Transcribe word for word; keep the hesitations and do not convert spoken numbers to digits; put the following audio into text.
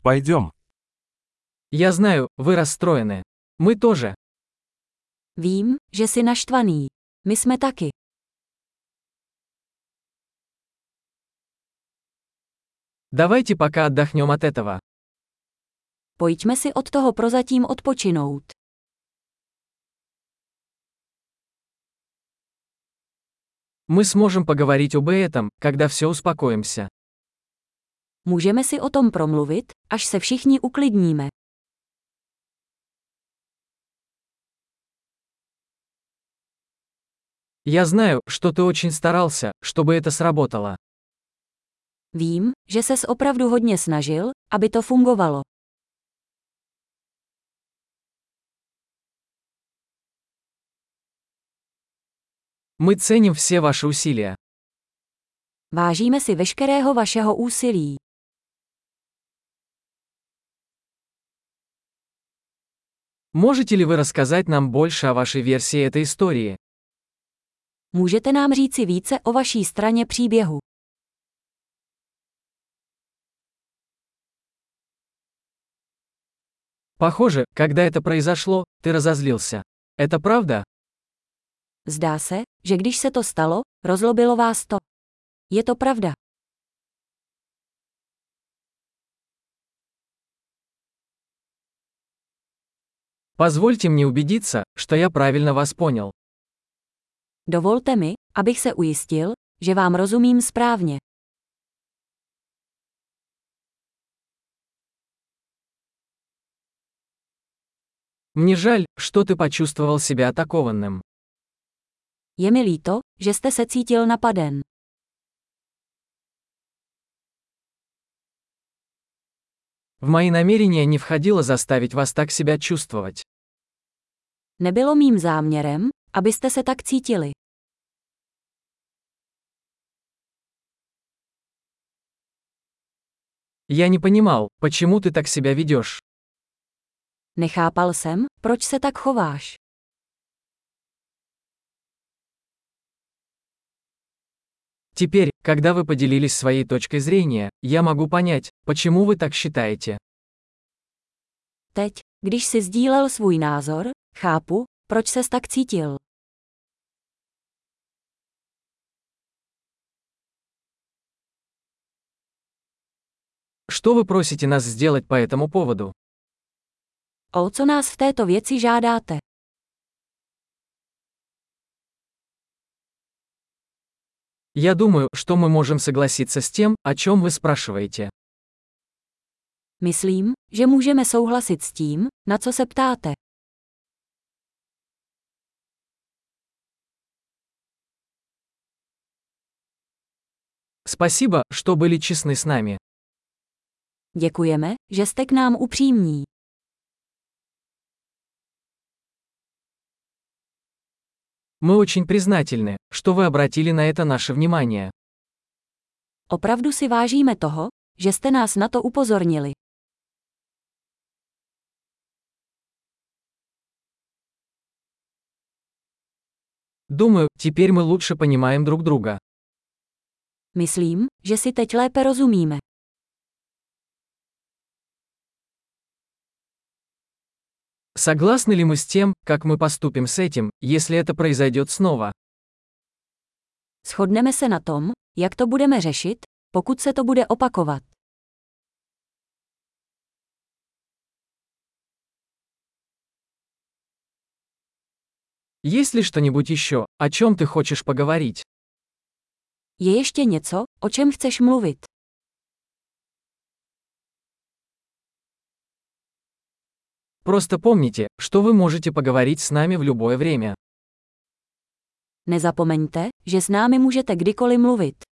Пойдем. Я знаю, вы расстроены. Мы тоже. Vím, že jsi naštvaný. My jsme taky. Давайте пока отдохнем от этого. Pojďme si od toho prozatím odpočinout. Мы сможем поговорить об этом, когда все успокоимся. Můžeme si o tom promluvit, až se všichni uklidníme. Я знаю, что ты очень старался, чтобы это сработало. Vím, že ses opravdu hodně snažil, aby to fungovalo. Мы ценим все ваши усилия. Vážíme si veškerého vašeho úsilí. Можете ли вы рассказать нам больше о вашей версии этой истории? Můžete nám říci více o vaší straně příběhu? Похоже, когда это произошло, ты разозлился. Это правда? Zdá se, že když se to stalo, rozlobilo vás to. Je to pravda. Позвольте мне убедиться, что я правильно вас понял. Dovolte mi, abych se ujistil, že vám rozumím správně. Мне жаль, что ты почувствовал себя атакованным. Je mi líto, že jste se cítil napaden. В мои намерения не входило заставить вас так себя чувствовать. Nebylo mým záměrem, abyste se tak cítili. Я не понимал, почему ты так себя ведешь. Nechápal jsem, proč se tak chováš. Теперь, когда вы поделились своей точкой зрения, я могу понять, почему вы так считаете. Teď, když jsi sdílel svůj názor, chápu, proč ses tak cítil. Что вы просите нас сделать по этому поводу? O co nás v této věci žádáte? Я думаю, что мы можем согласиться с тем, о чем вы спрашиваете. Myslím, že můžeme souhlasit s tím, na co se ptáte. Спасибо, что были честны с нами. Děkujeme, že jste k nám upřímní. Мы очень признательны, что вы обратили на это наше внимание. Opravdu si vážíme toho, že jste nás na to upozornili. Думаю, теперь мы лучше понимаем друг друга. Myslím, že si teď lépe rozumíme. Согласны ли мы с тем, как мы поступим с этим, если это произойдет снова? Shodneme se na tom, jak to budeme řešit, pokud se to bude opakovat. Есть ли что-нибудь еще, о чем ты хочешь поговорить? Je ještě něco, o čem chceš mluvit? Просто помните, что вы можете поговорить с нами в любое время. Nezapomeňte, že s námi můžete kdykoliv mluvit.